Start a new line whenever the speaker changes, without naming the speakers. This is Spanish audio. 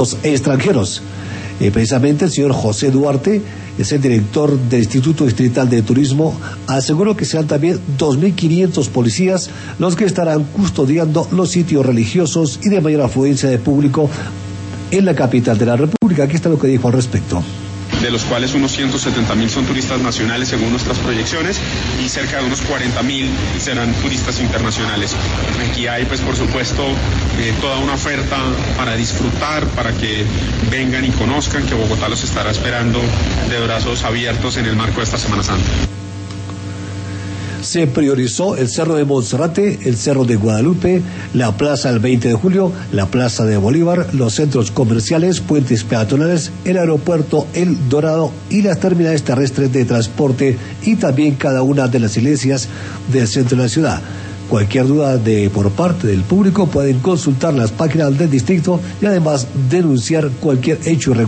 extranjeros. Precisamente el señor José Duarte, es el director del Instituto Distrital de Turismo, aseguró que serán también 2.500 policías los que estarán custodiando los sitios religiosos y de mayor afluencia de público en la capital de la República. Aquí está lo que dijo al respecto.
De los cuales unos 170.000 son turistas nacionales según nuestras proyecciones y cerca de unos 40.000 serán turistas internacionales. Aquí hay pues por supuesto toda una oferta para disfrutar, para que vengan y conozcan que Bogotá los estará esperando de brazos abiertos en el marco de esta Semana Santa.
Se priorizó el Cerro de Monserrate, el Cerro de Guadalupe, la Plaza del 20 de Julio, la Plaza de Bolívar, los centros comerciales, puentes peatonales, el aeropuerto El Dorado y las terminales terrestres de transporte y también cada una de las iglesias del centro de la ciudad. Cualquier duda por parte del público pueden consultar las páginas del distrito y además denunciar cualquier hecho irregular